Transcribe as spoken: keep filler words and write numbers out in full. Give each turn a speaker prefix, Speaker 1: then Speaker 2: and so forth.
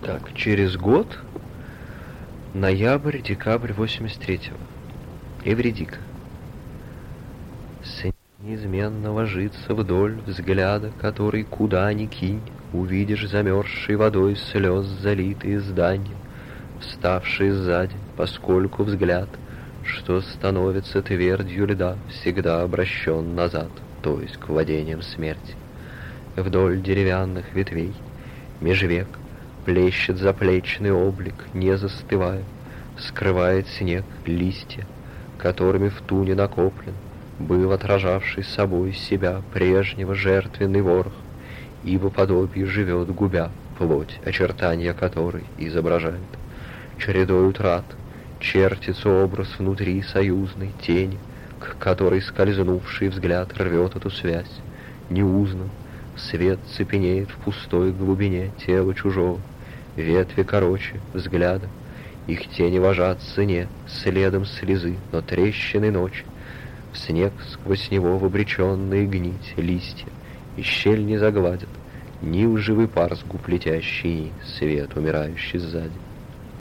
Speaker 1: Так, через год, ноябрь-декабрь восемьдесят третьего. Эвредика. С неизменно ложится вдоль взгляда, который куда ни кинь, увидишь замерзшей водой слез залитые здания, вставшие сзади, поскольку взгляд, что становится твердью льда, всегда обращен назад, то есть к владениям смерти. Вдоль деревянных ветвей, меж век, плещет заплечный облик, не застывая, скрывает снег листья, которыми в туне накоплен, был отражавший собой себя прежнего жертвенный ворох, ибо подобие живет губя, плоть, очертания которой изображает. Чередой утрат чертится образ внутри союзной тени, к которой скользнувший взгляд рвет эту связь, неузнан. Свет цепенеет в пустой глубине тела чужого, ветви короче взгляда, их тени вожат сыне, следом слезы, но трещины ночи, в снег сквозь него в обреченные гнить листья, и щель не загладят, ни лживый пар с губ летящий, ни свет умирающий сзади.